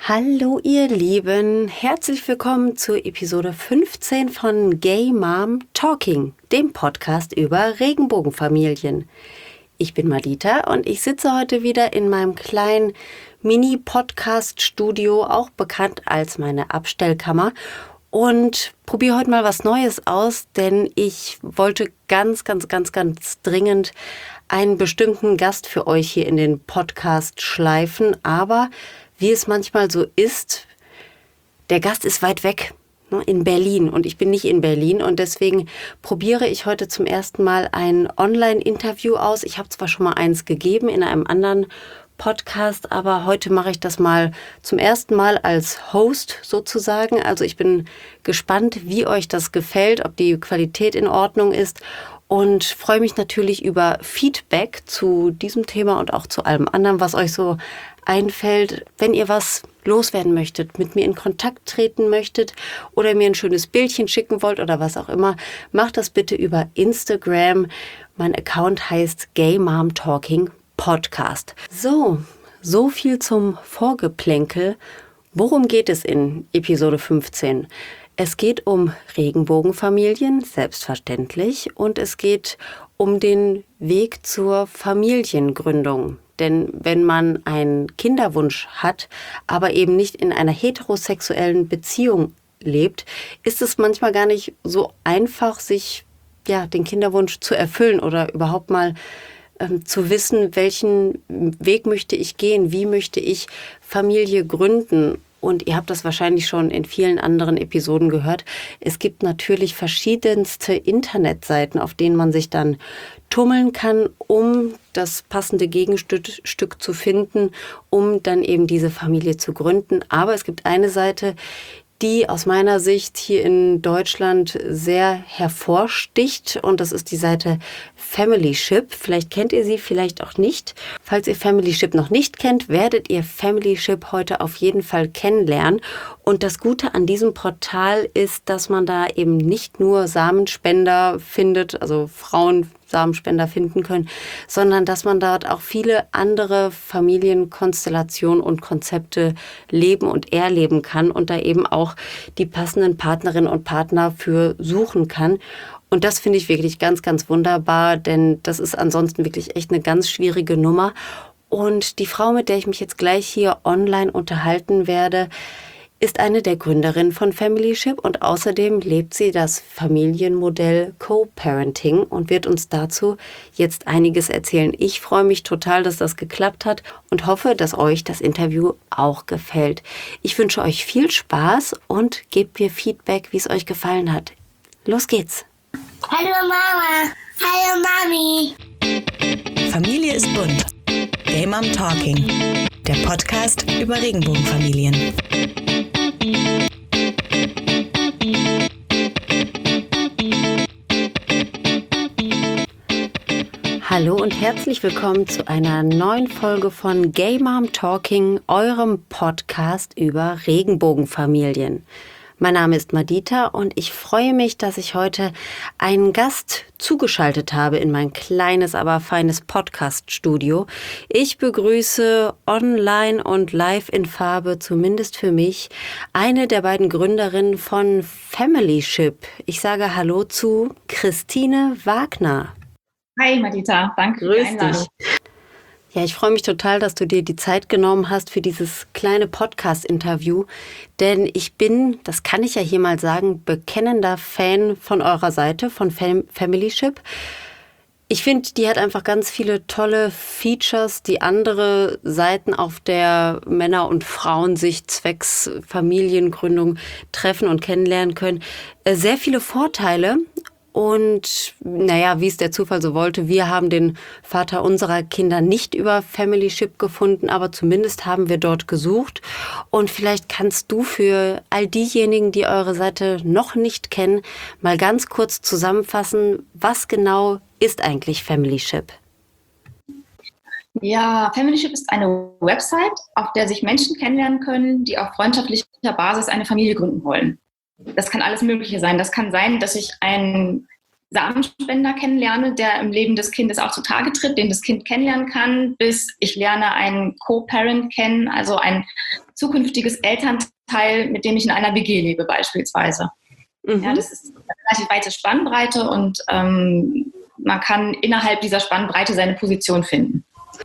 Hallo ihr Lieben, herzlich willkommen zur Episode 15 von Gay Mom Talking, dem Podcast über Regenbogenfamilien. Ich bin Madita und ich sitze heute wieder in meinem kleinen Mini-Podcast-Studio, auch bekannt als meine Abstellkammer, und probiere heute mal was Neues aus, denn ich wollte ganz dringend einen bestimmten Gast für euch hier in den Podcast schleifen, aber wie es manchmal so ist, der Gast ist weit weg, in Berlin, und ich bin nicht in Berlin, und deswegen probiere ich heute zum ersten Mal ein Online-Interview aus. Ich habe zwar schon mal eins gegeben in einem anderen Podcast, aber heute mache ich das mal zum ersten Mal als Host sozusagen. Also ich bin gespannt, wie euch das gefällt, ob die Qualität in Ordnung ist, und freue mich natürlich über Feedback zu diesem Thema und auch zu allem anderen, was euch so einfällt. Wenn ihr was loswerden möchtet, mit mir in Kontakt treten möchtet oder mir ein schönes Bildchen schicken wollt oder was auch immer, macht das bitte über Instagram. Mein Account heißt Gay Mom Talking Podcast. So viel zum Vorgeplänkel. Worum geht es in Episode 15? Es geht um Regenbogenfamilien, selbstverständlich, und es geht um den Weg zur Familiengründung. Denn wenn man einen Kinderwunsch hat, aber eben nicht in einer heterosexuellen Beziehung lebt, ist es manchmal gar nicht so einfach, sich den Kinderwunsch zu erfüllen oder überhaupt mal zu wissen, welchen Weg möchte ich gehen, wie möchte ich Familie gründen. Und ihr habt das wahrscheinlich schon in vielen anderen Episoden gehört. Es gibt natürlich verschiedenste Internetseiten, auf denen man sich dann tummeln kann, um das passende Gegenstück zu finden, um dann eben diese Familie zu gründen. Aber es gibt eine Seite, die aus meiner Sicht hier in Deutschland sehr hervorsticht, und das ist die Seite Familyship. Vielleicht kennt ihr sie, vielleicht auch nicht. Falls ihr Familyship noch nicht kennt, werdet ihr Familyship heute auf jeden Fall kennenlernen. Und das Gute an diesem Portal ist, dass man da eben nicht nur Samenspender findet, also Frauen Samenspender finden können, sondern dass man dort auch viele andere Familienkonstellationen und Konzepte leben und erleben kann und da eben auch die passenden Partnerinnen und Partner für suchen kann. Und das finde ich wirklich ganz wunderbar, denn das ist ansonsten wirklich echt eine ganz schwierige Nummer. Und die Frau, mit der ich mich jetzt gleich hier online unterhalten werde, ist eine der Gründerinnen von Familyship, und außerdem lebt sie das Familienmodell Co-Parenting und wird uns dazu jetzt einiges erzählen. Ich freue mich total, dass das geklappt hat und hoffe, dass euch das Interview auch gefällt. Ich wünsche euch viel Spaß und gebt mir Feedback, wie es euch gefallen hat. Los geht's! Hallo Mama! Hallo Mami! Familie ist bunt. Gay Mom Talking. Der Podcast über Regenbogenfamilien. Hallo und herzlich willkommen zu einer neuen Folge von Gay Mom Talking, eurem Podcast über Regenbogenfamilien. Mein Name ist Madita und ich freue mich, dass ich heute einen Gast zugeschaltet habe in mein kleines, aber feines Podcast-Studio. Ich begrüße online und live in Farbe, zumindest für mich, eine der beiden Gründerinnen von Familyship. Ich sage Hallo zu Christine Wagner. Hi Madita, danke für die Einladung. Ja, ich freue mich total, dass du dir die Zeit genommen hast für dieses kleine Podcast-Interview, denn ich bin, das kann ich ja hier mal sagen, bekennender Fan von eurer Seite, von Familyship. Ich finde, die hat einfach ganz viele tolle Features, die andere Seiten auf der Männer- und Frauensicht zwecks Familiengründung treffen und kennenlernen können. Sehr viele Vorteile. Und wie es der Zufall so wollte, wir haben den Vater unserer Kinder nicht über Familyship gefunden, aber zumindest haben wir dort gesucht. Und vielleicht kannst du für all diejenigen, die eure Seite noch nicht kennen, mal ganz kurz zusammenfassen, was genau ist eigentlich Familyship? Ja, Familyship ist eine Website, auf der sich Menschen kennenlernen können, die auf freundschaftlicher Basis eine Familie gründen wollen. Das kann alles Mögliche sein. Das kann sein, dass ich einen Samenspender kennenlerne, der im Leben des Kindes auch zutage tritt, den das Kind kennenlernen kann, bis ich lerne einen Co-Parent kennen, also ein zukünftiges Elternteil, mit dem ich in einer WG lebe beispielsweise. Ja, das ist eine relativ weite Spannbreite und man kann innerhalb dieser Spannbreite seine Position finden.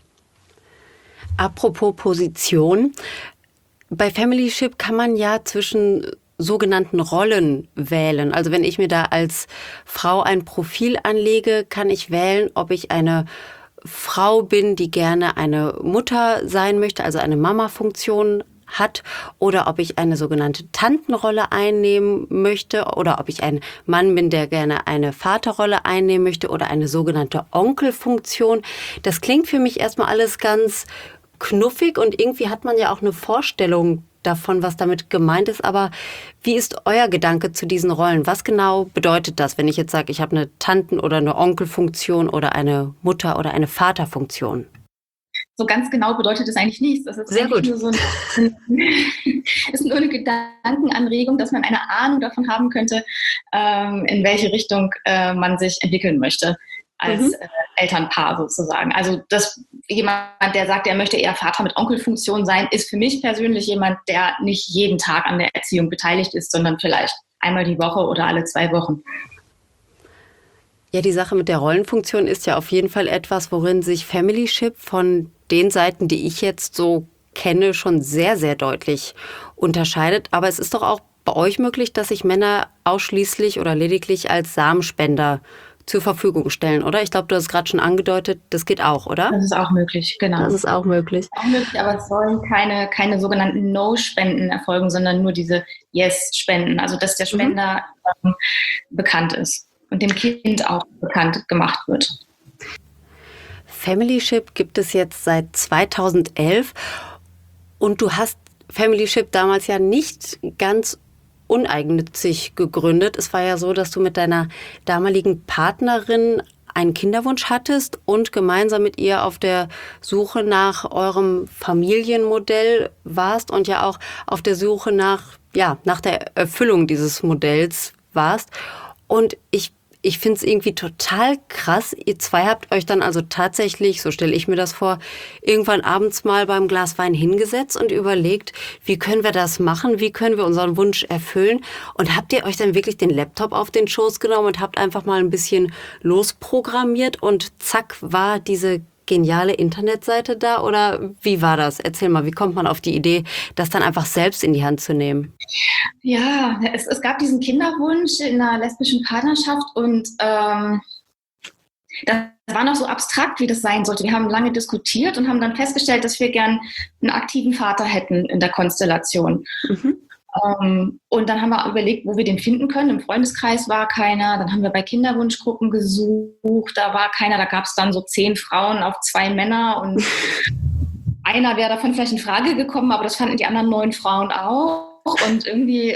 Apropos Position, bei Familyship kann man ja zwischen sogenannten Rollen wählen. Also wenn ich mir da als Frau ein Profil anlege, kann ich wählen, ob ich eine Frau bin, die gerne eine Mutter sein möchte, also eine Mama-Funktion hat, oder ob ich eine sogenannte Tantenrolle einnehmen möchte oder ob ich ein Mann bin, der gerne eine Vaterrolle einnehmen möchte oder eine sogenannte Onkelfunktion. Das klingt für mich erstmal alles ganz knuffig und irgendwie hat man ja auch eine Vorstellung davon, was damit gemeint ist. Aber wie ist euer Gedanke zu diesen Rollen? Was genau bedeutet das, wenn ich jetzt sage, ich habe eine Tanten- oder eine Onkelfunktion oder eine Mutter- oder eine Vaterfunktion? So ganz genau bedeutet es eigentlich nichts. Das ist sehr gut. Nur ist nur eine Gedankenanregung, dass man eine Ahnung davon haben könnte, in welche Richtung man sich entwickeln möchte als Elternpaar sozusagen. Also jemand, der sagt, er möchte eher Vater mit Onkelfunktion sein, ist für mich persönlich jemand, der nicht jeden Tag an der Erziehung beteiligt ist, sondern vielleicht einmal die Woche oder alle 2 Wochen. Ja, die Sache mit der Rollenfunktion ist ja auf jeden Fall etwas, worin sich Familyship von den Seiten, die ich jetzt so kenne, schon sehr, sehr deutlich unterscheidet. Aber es ist doch auch bei euch möglich, dass sich Männer ausschließlich oder lediglich als Samenspender zur Verfügung stellen, oder? Ich glaube, du hast es gerade schon angedeutet, das geht auch, oder? Das ist auch möglich, genau. Das ist auch möglich. Auch möglich, aber es sollen keine sogenannten No-Spenden erfolgen, sondern nur diese Yes-Spenden. Also, dass der Spender bekannt ist und dem Kind auch bekannt gemacht wird. Familyship gibt es jetzt seit 2011 und du hast Familyship damals ja nicht ganz uneigennützig gegründet. Es war ja so, dass du mit deiner damaligen Partnerin einen Kinderwunsch hattest und gemeinsam mit ihr auf der Suche nach eurem Familienmodell warst und ja auch auf der Suche nach der Erfüllung dieses Modells warst. Und ich finde es irgendwie total krass. Ihr zwei habt euch dann also tatsächlich, so stelle ich mir das vor, irgendwann abends mal beim Glas Wein hingesetzt und überlegt, wie können wir das machen, wie können wir unseren Wunsch erfüllen? Und habt ihr euch dann wirklich den Laptop auf den Schoß genommen und habt einfach mal ein bisschen losprogrammiert und zack war diese geniale Internetseite da? Oder wie war das? Erzähl mal, wie kommt man auf die Idee, das dann einfach selbst in die Hand zu nehmen? Ja, es gab diesen Kinderwunsch in einer lesbischen Partnerschaft und das war noch so abstrakt, wie das sein sollte. Wir haben lange diskutiert und haben dann festgestellt, dass wir gern einen aktiven Vater hätten in der Konstellation. Und dann haben wir überlegt, wo wir den finden können. Im Freundeskreis war keiner. Dann haben wir bei Kinderwunschgruppen gesucht. Da war keiner. Da gab es dann so 10 Frauen auf 2 Männer. Und einer wäre davon vielleicht in Frage gekommen, aber das fanden die anderen 9 Frauen auch. Und irgendwie,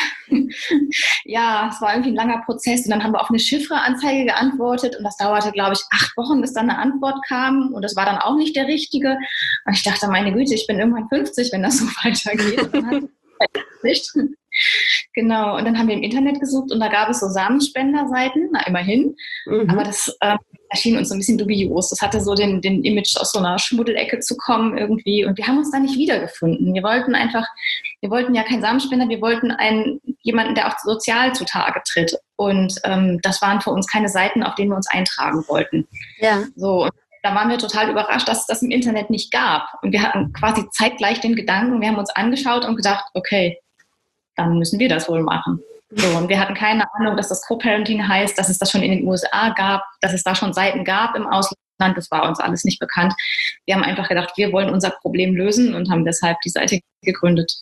ja, es war irgendwie ein langer Prozess. Und dann haben wir auf eine Chiffre-Anzeige geantwortet. Und das dauerte, glaube ich, 8 Wochen, bis dann eine Antwort kam. Und das war dann auch nicht der richtige. Und ich dachte, meine Güte, ich bin irgendwann 50, wenn das so weitergeht. Und dann nicht. Genau, und dann haben wir im Internet gesucht und da gab es so Samenspenderseiten, na immerhin, aber das erschien uns so ein bisschen dubios. Das hatte so den Image, aus so einer Schmuddelecke zu kommen irgendwie und wir haben uns da nicht wiedergefunden. Wir wollten ja keinen Samenspender, wir wollten jemanden, der auch sozial zutage tritt und das waren für uns keine Seiten, auf denen wir uns eintragen wollten. Ja. So, und da waren wir total überrascht, dass es das im Internet nicht gab. Und wir hatten quasi zeitgleich den Gedanken, wir haben uns angeschaut und gedacht, okay, dann müssen wir das wohl machen. So, und wir hatten keine Ahnung, dass das Co-Parenting heißt, dass es das schon in den USA gab, dass es da schon Seiten gab im Ausland. Das war uns alles nicht bekannt. Wir haben einfach gedacht, wir wollen unser Problem lösen und haben deshalb die Seite gegründet.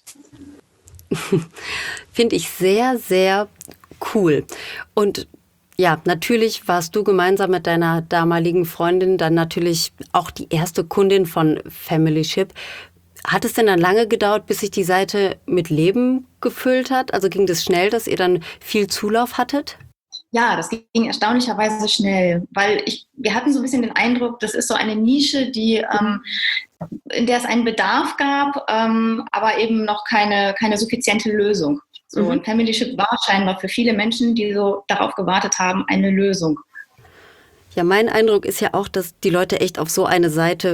Finde ich sehr, sehr cool. Und ja, natürlich warst du gemeinsam mit deiner damaligen Freundin dann natürlich auch die erste Kundin von Familyship. Hat es denn dann lange gedauert, bis sich die Seite mit Leben gefüllt hat? Also ging das schnell, dass ihr dann viel Zulauf hattet? Ja, das ging erstaunlicherweise schnell, weil wir hatten so ein bisschen den Eindruck, das ist so eine Nische, in der es einen Bedarf gab, aber eben noch keine suffiziente Lösung. So, und Familyship war scheinbar für viele Menschen, die so darauf gewartet haben, eine Lösung. Ja, mein Eindruck ist ja auch, dass die Leute echt auf so eine Seite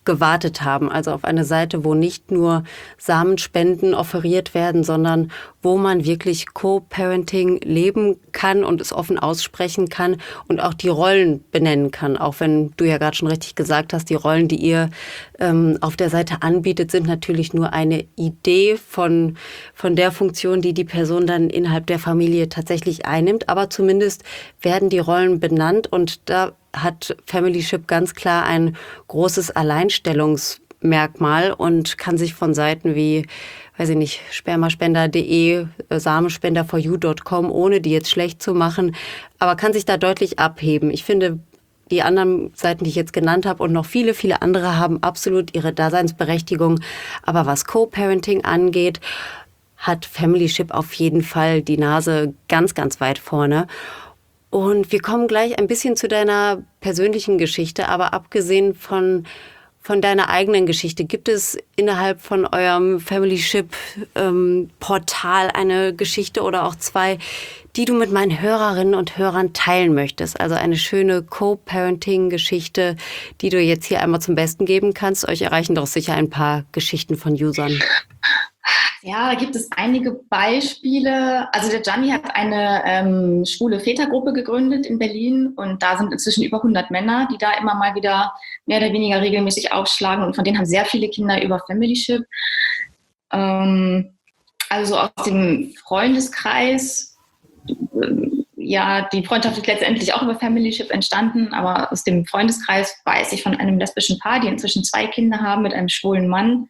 gewartet haben. Also auf eine Seite, wo nicht nur Samenspenden offeriert werden, sondern wo man wirklich Co-Parenting leben kann und es offen aussprechen kann und auch die Rollen benennen kann. Auch wenn du ja gerade schon richtig gesagt hast, die Rollen, die ihr auf der Seite anbietet, sind natürlich nur eine Idee von der Funktion, die die Person dann innerhalb der Familie tatsächlich einnimmt. Aber zumindest werden die Rollen benannt und da hat Familyship ganz klar ein großes Alleinstellungsmerkmal und kann sich von Seiten wie, weiß ich nicht, spermaspender.de, samenspenderforyou.com, ohne die jetzt schlecht zu machen, aber kann sich da deutlich abheben. Ich finde, die anderen Seiten, die ich jetzt genannt habe und noch viele, viele andere haben absolut ihre Daseinsberechtigung. Aber was Co-Parenting angeht, hat Familyship auf jeden Fall die Nase ganz, ganz weit vorne. Und wir kommen gleich ein bisschen zu deiner persönlichen Geschichte, aber abgesehen von deiner eigenen Geschichte, gibt es innerhalb von eurem Familyship-Portal eine Geschichte oder auch zwei, die du mit meinen Hörerinnen und Hörern teilen möchtest? Also eine schöne Co-Parenting-Geschichte, die du jetzt hier einmal zum Besten geben kannst. Euch erreichen doch sicher ein paar Geschichten von Usern. Ja, da gibt es einige Beispiele. Also der Gianni hat eine schwule Vätergruppe gegründet in Berlin und da sind inzwischen über 100 Männer, die da immer mal wieder mehr oder weniger regelmäßig aufschlagen und von denen haben sehr viele Kinder über Familyship. Also aus dem Freundeskreis, ja, die Freundschaft ist letztendlich auch über Familyship entstanden, aber aus dem Freundeskreis weiß ich von einem lesbischen Paar, die inzwischen 2 Kinder haben mit einem schwulen Mann.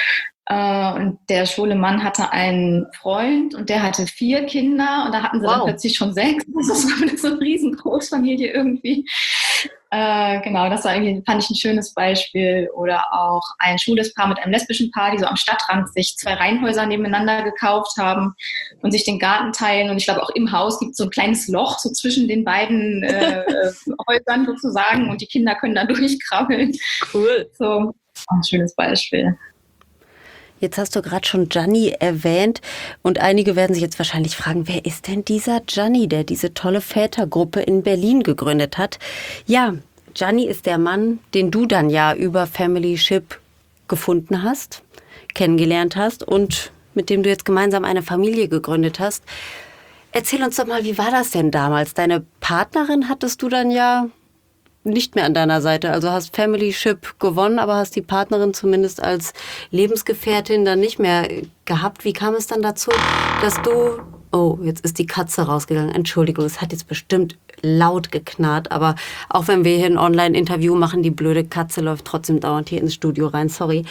Und der schwule Mann hatte einen Freund und der hatte 4 Kinder und da hatten sie dann plötzlich schon 6. Das war so eine riesen Großfamilie irgendwie. Genau, das war irgendwie, fand ich ein schönes Beispiel. Oder auch ein schwules Paar mit einem lesbischen Paar, die so am Stadtrand sich 2 Reihenhäuser nebeneinander gekauft haben und sich den Garten teilen. Und ich glaube, auch im Haus gibt es so ein kleines Loch so zwischen den beiden Häusern sozusagen und die Kinder können da durchkrabbeln. Cool. So, ein schönes Beispiel. Jetzt hast du gerade schon Gianni erwähnt und einige werden sich jetzt wahrscheinlich fragen, wer ist denn dieser Gianni, der diese tolle Vätergruppe in Berlin gegründet hat? Ja, Gianni ist der Mann, den du dann ja über Familyship gefunden hast, kennengelernt hast und mit dem du jetzt gemeinsam eine Familie gegründet hast. Erzähl uns doch mal, wie war das denn damals? Deine Partnerin hattest du dann ja nicht mehr an deiner Seite. Also hast Familyship gewonnen, aber hast die Partnerin zumindest als Lebensgefährtin dann nicht mehr gehabt. Wie kam es dann dazu, dass du... Oh, jetzt ist die Katze rausgegangen. Entschuldigung, es hat jetzt bestimmt laut geknarrt, aber auch wenn wir hier ein Online-Interview machen, die blöde Katze läuft trotzdem dauernd hier ins Studio rein, sorry.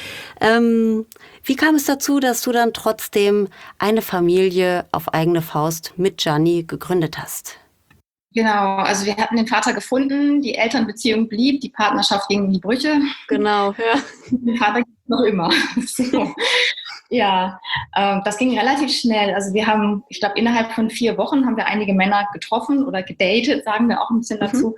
Wie kam es dazu, dass du dann trotzdem eine Familie auf eigene Faust mit Gianni gegründet hast? Genau, also wir hatten den Vater gefunden, die Elternbeziehung blieb, die Partnerschaft ging in die Brüche. Genau, ja. Den Vater gibt es noch immer. So. Ja, das ging relativ schnell. Also wir haben, ich glaube, innerhalb von 4 Wochen haben wir einige Männer getroffen oder gedatet, sagen wir auch ein bisschen dazu.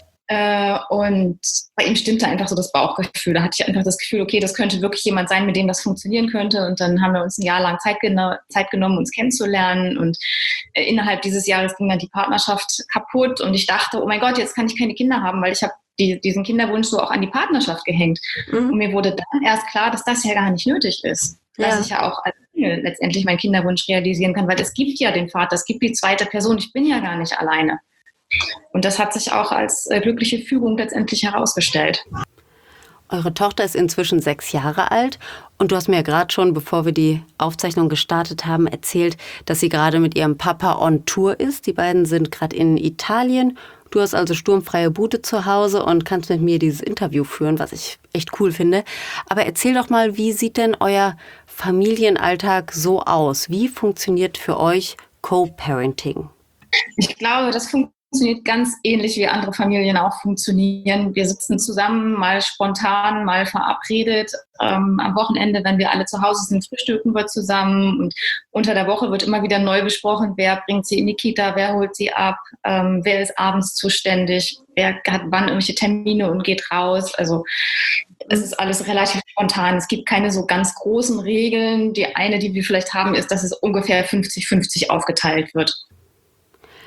Und bei ihm stimmte einfach so das Bauchgefühl. Da hatte ich einfach das Gefühl, okay, das könnte wirklich jemand sein, mit dem das funktionieren könnte. Und dann haben wir uns ein Jahr lang Zeit genommen, uns kennenzulernen. Und innerhalb dieses Jahres ging dann die Partnerschaft kaputt. Und ich dachte, oh mein Gott, jetzt kann ich keine Kinder haben, weil ich habe diesen Kinderwunsch so auch an die Partnerschaft gehängt. Und mir wurde dann erst klar, dass das ja gar nicht nötig ist. Dass ich ja auch als Single letztendlich meinen Kinderwunsch realisieren kann, weil es gibt ja den Vater, es gibt die zweite Person, ich bin ja gar nicht alleine. Und das hat sich auch als glückliche Fügung letztendlich herausgestellt. Eure Tochter ist inzwischen 6 Jahre alt und du hast mir ja gerade schon, bevor wir die Aufzeichnung gestartet haben, erzählt, dass sie gerade mit ihrem Papa on Tour ist. Die beiden sind gerade in Italien. Du hast also sturmfreie Bude zu Hause und kannst mit mir dieses Interview führen, was ich echt cool finde. Aber erzähl doch mal, wie sieht denn euer Familienalltag so aus? Wie funktioniert für euch Co-Parenting? Ich glaube, das funktioniert ganz ähnlich, wie andere Familien auch funktionieren. Wir sitzen zusammen, mal spontan, mal verabredet. Am Wochenende, wenn wir alle zu Hause sind, frühstücken wir zusammen. Und unter der Woche wird immer wieder neu besprochen, wer bringt sie in die Kita, wer holt sie ab, wer ist abends zuständig, wer hat wann irgendwelche Termine und geht raus. Also es ist alles relativ spontan. Es gibt keine so ganz großen Regeln. Die eine, die wir vielleicht haben, ist, dass es ungefähr 50-50 aufgeteilt wird.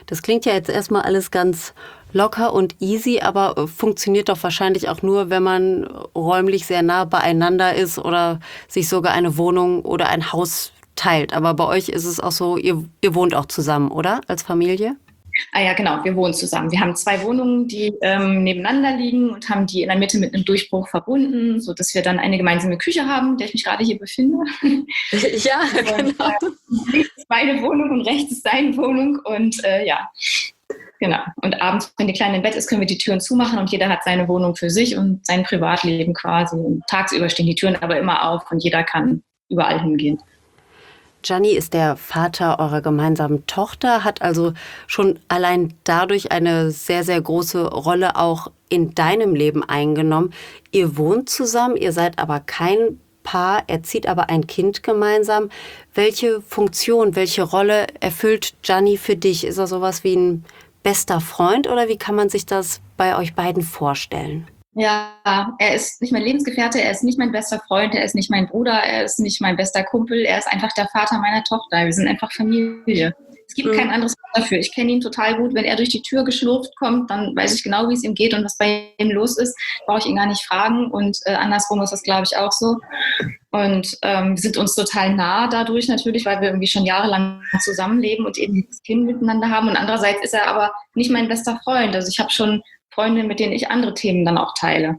Das klingt ja jetzt erstmal alles ganz locker und easy, aber funktioniert doch wahrscheinlich auch nur, wenn man räumlich sehr nah beieinander ist oder sich sogar eine Wohnung oder ein Haus teilt. Aber bei euch ist es auch so, ihr wohnt auch zusammen, oder? Als Familie? Ah ja, genau, wir wohnen zusammen. Wir haben 2 Wohnungen, die nebeneinander liegen und haben die in der Mitte mit einem Durchbruch verbunden, sodass wir dann eine gemeinsame Küche haben, in der ich mich gerade hier befinde. Ja, genau. Links ist meine Wohnung und rechts ist seine Wohnung. Und ja, genau. Und abends, wenn die Kleine im Bett ist, können wir die Türen zumachen und jeder hat seine Wohnung für sich und sein Privatleben quasi. Und tagsüber stehen die Türen aber immer auf und jeder kann überall hingehen. Gianni ist der Vater eurer gemeinsamen Tochter, hat also schon allein dadurch eine sehr, sehr große Rolle auch in deinem Leben eingenommen. Ihr wohnt zusammen, ihr seid aber kein Paar, erzieht aber ein Kind gemeinsam. Welche Funktion, welche Rolle erfüllt Gianni für dich? Ist er sowas wie ein bester Freund oder wie kann man sich das bei euch beiden vorstellen? Ja, er ist nicht mein Lebensgefährte, er ist nicht mein bester Freund, er ist nicht mein Bruder, er ist nicht mein bester Kumpel, er ist einfach der Vater meiner Tochter. Wir sind einfach Familie. Es gibt kein anderes Wort dafür. Ich kenne ihn total gut. Wenn er durch die Tür geschlurft kommt, dann weiß ich genau, wie es ihm geht und was bei ihm los ist. Brauche ich ihn gar nicht fragen. Und andersrum ist das, glaube ich, auch so. Und wir sind uns total nah dadurch natürlich, weil wir irgendwie schon jahrelang zusammenleben und eben dieses Kind miteinander haben. Und andererseits ist er aber nicht mein bester Freund. Also ich habe schon Freunde, mit denen ich andere Themen dann auch teile.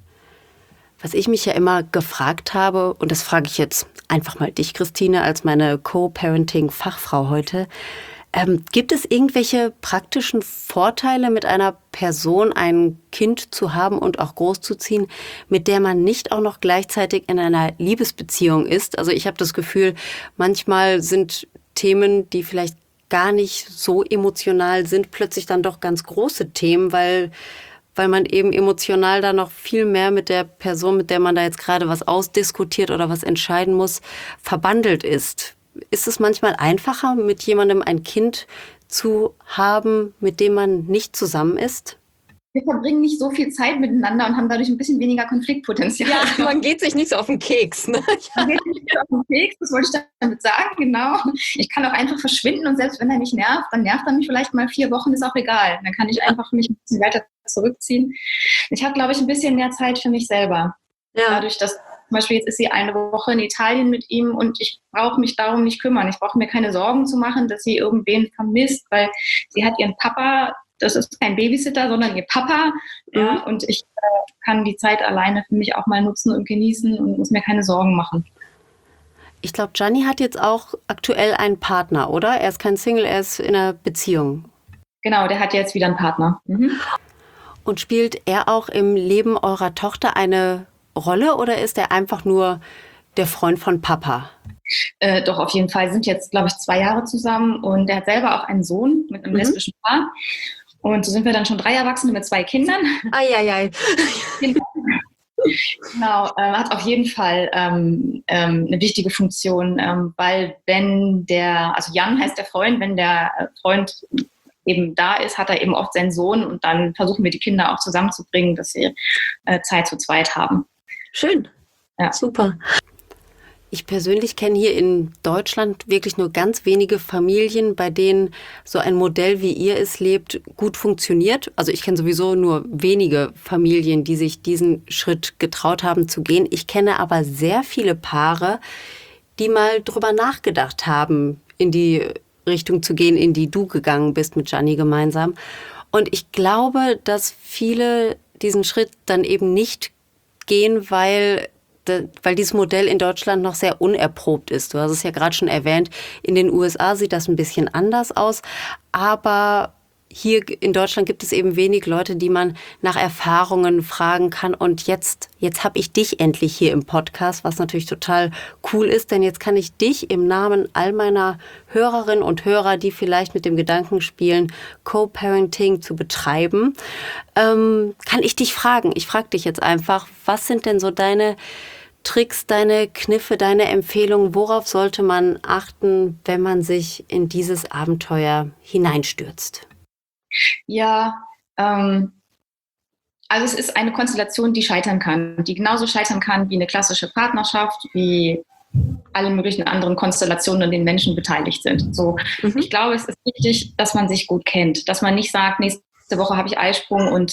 Was ich mich ja immer gefragt habe, und das frage ich jetzt einfach mal dich, Christine, als meine Co-Parenting-Fachfrau heute, gibt es irgendwelche praktischen Vorteile, mit einer Person ein Kind zu haben und auch großzuziehen, mit der man nicht auch noch gleichzeitig in einer Liebesbeziehung ist? Also ich habe das Gefühl, manchmal sind Themen, die vielleicht gar nicht so emotional sind, plötzlich dann doch ganz große Themen, weil man eben emotional da noch viel mehr mit der Person, mit der man da jetzt gerade was ausdiskutiert oder was entscheiden muss, verbandelt ist. Ist es manchmal einfacher, mit jemandem ein Kind zu haben, mit dem man nicht zusammen ist? Wir verbringen nicht so viel Zeit miteinander und haben dadurch ein bisschen weniger Konfliktpotenzial. Ja, man geht sich nicht so auf den Keks. Ne? Man geht nicht so auf den Keks, das wollte ich damit sagen, genau. Ich kann auch einfach verschwinden und selbst wenn er mich nervt, dann nervt er mich vielleicht mal 4 Wochen, ist auch egal. Dann kann ich einfach mich ein bisschen weiter zurückziehen. Ich habe, glaube ich, ein bisschen mehr Zeit für mich selber. Ja. Dadurch, dass zum Beispiel jetzt ist sie eine Woche in Italien mit ihm und ich brauche mich darum nicht kümmern. Ich brauche mir keine Sorgen zu machen, dass sie irgendwen vermisst, weil sie hat ihren Papa. Das ist kein Babysitter, sondern ihr Papa. Ja, und ich kann die Zeit alleine für mich auch mal nutzen und genießen und muss mir keine Sorgen machen. Ich glaube, Gianni hat jetzt auch aktuell einen Partner, oder? Er ist kein Single, er ist in einer Beziehung. Genau, der hat jetzt wieder einen Partner. Mhm. Und spielt er auch im Leben eurer Tochter eine Rolle oder ist er einfach nur der Freund von Papa? Doch, auf jeden Fall. Sind jetzt, glaube ich, 2 Jahre zusammen und der hat selber auch einen Sohn mit einem lesbischen Paar. Und so sind wir dann schon 3 Erwachsene mit 2 Kindern. Eieiei. Genau, hat auf jeden Fall eine wichtige Funktion, weil wenn also Jan heißt der Freund, wenn der Freund eben da ist, hat er eben oft seinen Sohn und dann versuchen wir die Kinder auch zusammenzubringen, dass sie Zeit zu zweit haben. Schön, ja. Super. Ich persönlich kenne hier in Deutschland wirklich nur ganz wenige Familien, bei denen so ein Modell, wie ihr es lebt, gut funktioniert. Also ich kenne sowieso nur wenige Familien, die sich diesen Schritt getraut haben zu gehen. Ich kenne aber sehr viele Paare, die mal drüber nachgedacht haben, in die Richtung zu gehen, in die du gegangen bist mit Gianni gemeinsam. Und ich glaube, dass viele diesen Schritt dann eben nicht gehen, weil dieses Modell in Deutschland noch sehr unerprobt ist. Du hast es ja gerade schon erwähnt, in den USA sieht das ein bisschen anders aus, aber hier in Deutschland gibt es eben wenig Leute, die man nach Erfahrungen fragen kann. Und jetzt habe ich dich endlich hier im Podcast, was natürlich total cool ist, denn jetzt kann ich dich im Namen all meiner Hörerinnen und Hörer, die vielleicht mit dem Gedanken spielen, Co-Parenting zu betreiben, kann ich dich fragen. Ich frage dich jetzt einfach, was sind denn so deine Tricks, deine Kniffe, deine Empfehlungen? Worauf sollte man achten, wenn man sich in dieses Abenteuer hineinstürzt? Ja, also es ist eine Konstellation, die scheitern kann, die genauso scheitern kann wie eine klassische Partnerschaft, wie alle möglichen anderen Konstellationen und den Menschen beteiligt sind. So, ich glaube, es ist wichtig, dass man sich gut kennt, dass man nicht sagt, nächste Woche habe ich Eisprung und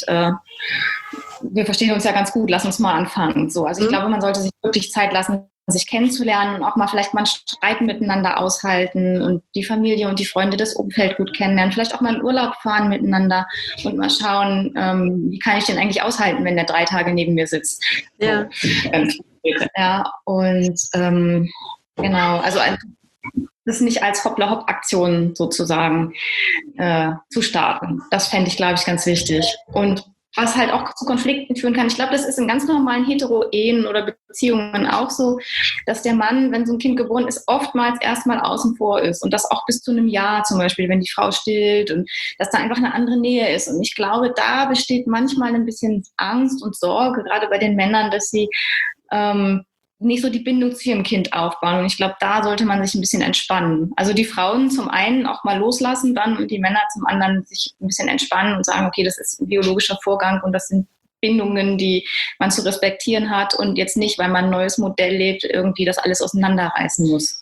wir verstehen uns ja ganz gut, lass uns mal anfangen. So, also ich glaube, man sollte sich wirklich Zeit lassen, sich kennenzulernen und auch mal vielleicht mal einen Streit miteinander aushalten und die Familie und die Freunde, das Umfeld gut kennenlernen, vielleicht auch mal in Urlaub fahren miteinander und mal schauen, wie kann ich den eigentlich aushalten, wenn der 3 Tage neben mir sitzt. Ja. So, ja, und genau, also das nicht als Hoppla-Hopp-Aktion sozusagen zu starten. Das fände ich, glaube ich, ganz wichtig. Und was halt auch zu Konflikten führen kann. Ich glaube, das ist in ganz normalen Hetero-Ehen oder Beziehungen auch so, dass der Mann, wenn so ein Kind geboren ist, oftmals erstmal außen vor ist. Und das auch bis zu einem Jahr zum Beispiel, wenn die Frau stillt und dass da einfach eine andere Nähe ist. Und ich glaube, da besteht manchmal ein bisschen Angst und Sorge, gerade bei den Männern, dass sie nicht so die Bindung zu ihrem Kind aufbauen. Und ich glaube, da sollte man sich ein bisschen entspannen. Also die Frauen zum einen auch mal loslassen dann und die Männer zum anderen sich ein bisschen entspannen und sagen, okay, das ist ein biologischer Vorgang und das sind Bindungen, die man zu respektieren hat und jetzt nicht, weil man ein neues Modell lebt, irgendwie das alles auseinanderreißen muss.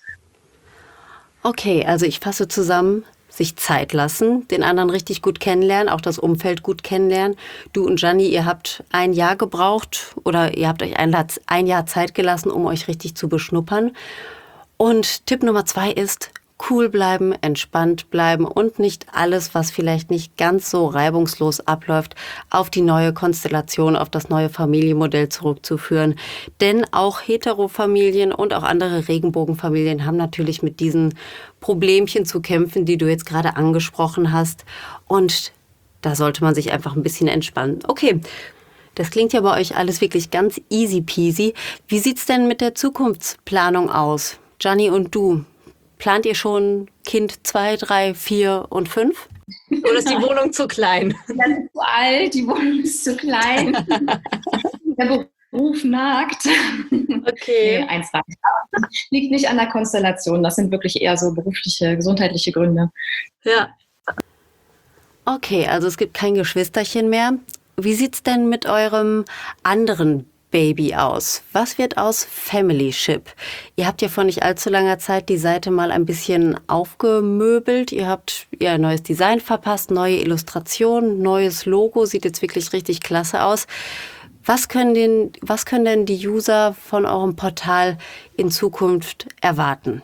Okay, also ich fasse zusammen, sich Zeit lassen, den anderen richtig gut kennenlernen, auch das Umfeld gut kennenlernen. Du und Gianni, ihr habt 1 Jahr gebraucht oder ihr habt euch ein Jahr Zeit gelassen, um euch richtig zu beschnuppern. Und Tipp Nummer 2 ist, cool bleiben, entspannt bleiben und nicht alles, was vielleicht nicht ganz so reibungslos abläuft, auf die neue Konstellation, auf das neue Familienmodell zurückzuführen. Denn auch Heterofamilien und auch andere Regenbogenfamilien haben natürlich mit diesen Problemchen zu kämpfen, die du jetzt gerade angesprochen hast. Und da sollte man sich einfach ein bisschen entspannen. Okay, das klingt ja bei euch alles wirklich ganz easy peasy. Wie sieht's denn mit der Zukunftsplanung aus? Gianni und du? Plant ihr schon Kind 2, 3, 4 und 5? Oder ist die Wohnung zu klein? Das ist zu alt, die Wohnung ist zu klein. Der Beruf nagt. Okay. Nee, 1 reicht. Liegt nicht an der Konstellation. Das sind wirklich eher so berufliche, gesundheitliche Gründe. Ja. Okay, also es gibt kein Geschwisterchen mehr. Wie sieht's denn mit eurem anderen Baby aus? Was wird aus Familyship? Ihr habt ja vor nicht allzu langer Zeit die Seite mal ein bisschen aufgemöbelt. Ihr habt ihr ein neues Design verpasst, neue Illustrationen, neues Logo. Sieht jetzt wirklich richtig klasse aus. Was können denn die User von eurem Portal in Zukunft erwarten?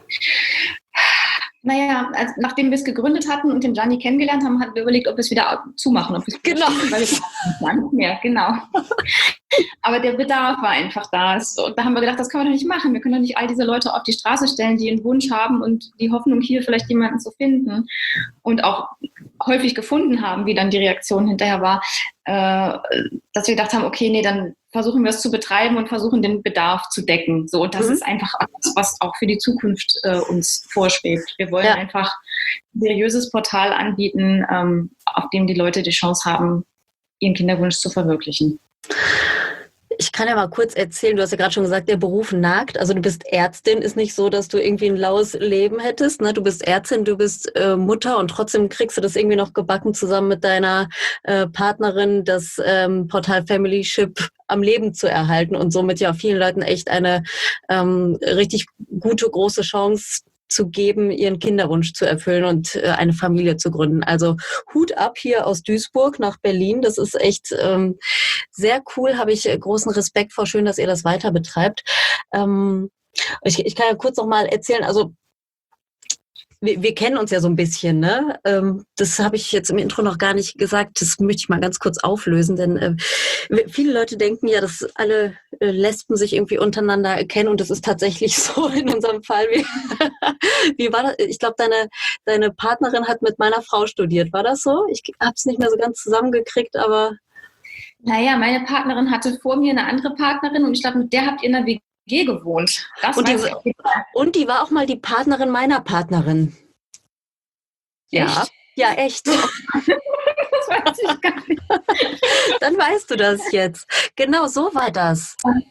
Naja, also nachdem wir es gegründet hatten und den Gianni kennengelernt haben, hatten wir überlegt, ob wir es wieder zumachen. Genau. Weil wir nicht mehr, genau. Aber der Bedarf war einfach da. Und da haben wir gedacht, das können wir doch nicht machen. Wir können doch nicht all diese Leute auf die Straße stellen, die einen Wunsch haben und die Hoffnung, hier vielleicht jemanden zu finden und auch häufig gefunden haben, wie dann die Reaktion hinterher war, dass wir gedacht haben, okay, nee, dann versuchen wir es zu betreiben und versuchen, den Bedarf zu decken. So, und das ist einfach etwas, was auch für die Zukunft uns vorschwebt. Wir wollen einfach ein seriöses Portal anbieten, auf dem die Leute die Chance haben, ihren Kinderwunsch zu verwirklichen. Ich kann ja mal kurz erzählen, du hast ja gerade schon gesagt, der Beruf nagt. Also du bist Ärztin, ist nicht so, dass du irgendwie ein laues Leben hättest. Ne? Du bist Ärztin, du bist Mutter und trotzdem kriegst du das irgendwie noch gebacken, zusammen mit deiner Partnerin das Portal Familyship am Leben zu erhalten und somit ja vielen Leuten echt eine richtig gute, große Chance zu geben, ihren Kinderwunsch zu erfüllen und eine Familie zu gründen. Also Hut ab hier aus Duisburg nach Berlin. Das ist echt sehr cool, habe ich großen Respekt vor. Schön, dass ihr das weiter betreibt. Ich kann ja kurz noch mal erzählen, also wir kennen uns ja so ein bisschen, ne? Das habe ich jetzt im Intro noch gar nicht gesagt. Das möchte ich mal ganz kurz auflösen, denn viele Leute denken ja, dass alle Lesben sich irgendwie untereinander kennen und das ist tatsächlich so in unserem Fall. Wie war das? Ich glaube, deine Partnerin hat mit meiner Frau studiert. War das so? Ich habe es nicht mehr so ganz zusammengekriegt, aber... Naja, meine Partnerin hatte vor mir eine andere Partnerin und ich glaube, mit der habt ihr in der WG gewohnt. Und die war auch mal die Partnerin meiner Partnerin. Ja, echt? Ja, echt. Das weiß ich gar nicht. Dann weißt du das jetzt. Genau, so war das.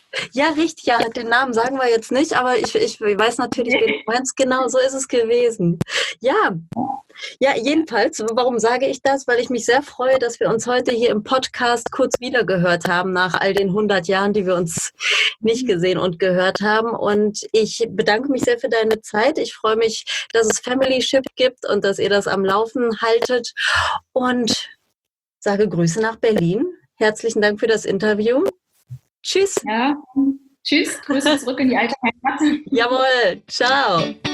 Ja, richtig, ja, den Namen sagen wir jetzt nicht, aber ich weiß natürlich, wen du meinst. Genau, so ist es gewesen. Ja, ja, jedenfalls, warum sage ich das? Weil ich mich sehr freue, dass wir uns heute hier im Podcast kurz wiedergehört haben, nach all den 100 Jahren, die wir uns nicht gesehen und gehört haben. Und ich bedanke mich sehr für deine Zeit. Ich freue mich, dass es Family Ship gibt und dass ihr das am Laufen haltet. Und sage Grüße nach Berlin. Herzlichen Dank für das Interview. Tschüss. Ja, tschüss, Grüße zurück in die alte Heimat. Jawohl, ciao.